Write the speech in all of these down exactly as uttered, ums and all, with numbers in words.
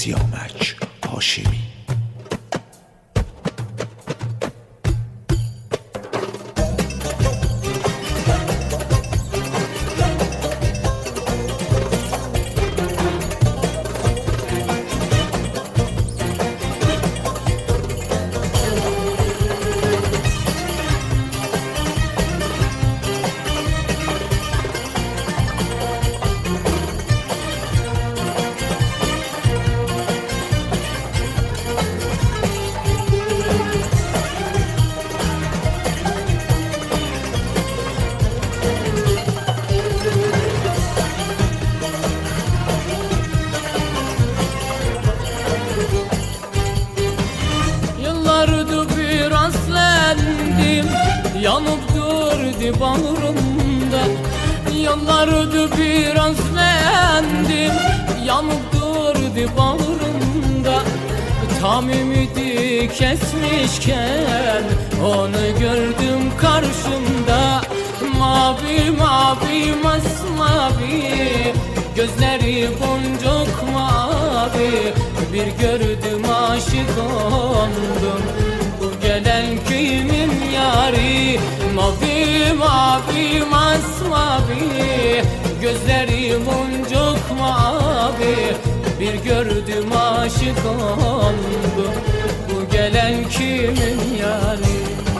سیامک هاشمی. Yanıp durdu bağrımda, yıllardır biraz bendim. Yanıp durdu bağrımda, tam ümidi kesmişken onu gördüm karşımda. Mavi mavi masmavi, gözleri boncuk mavi. Bir gördüm aşık oldum, bu gelen kimin yari? Mavi mavi masmavi, gözleri boncuk mavi. Bir gördüm aşık oldum, bu gelen kimin yari?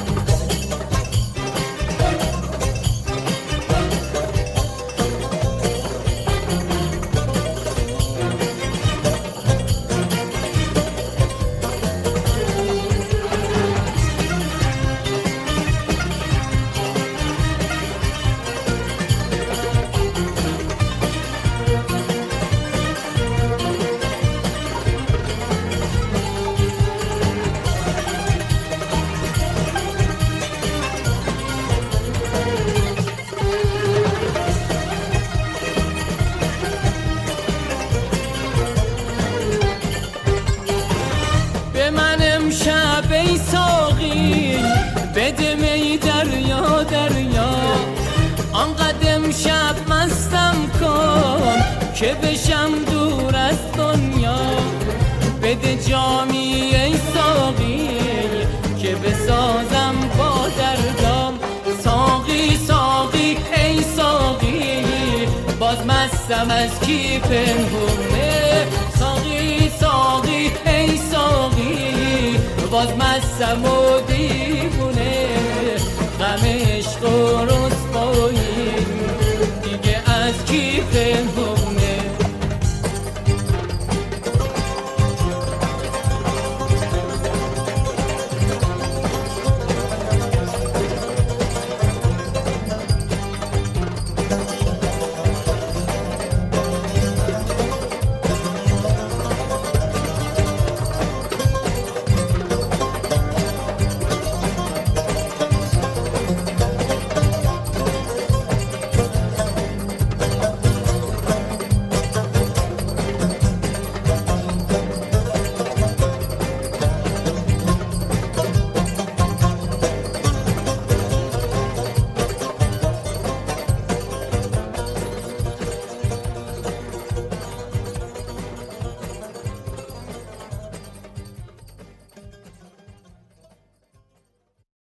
شب ای ساقی بدم ای دریا دریا، آنقدر شب مستم کن که بشم دور از دنیا. بده جامی ای ساقی که بسازم با دردام. ساقی ساقی ای ساقی باز مستم از کی پنهونه. ساقی ساقی ای ساقی باز مستم و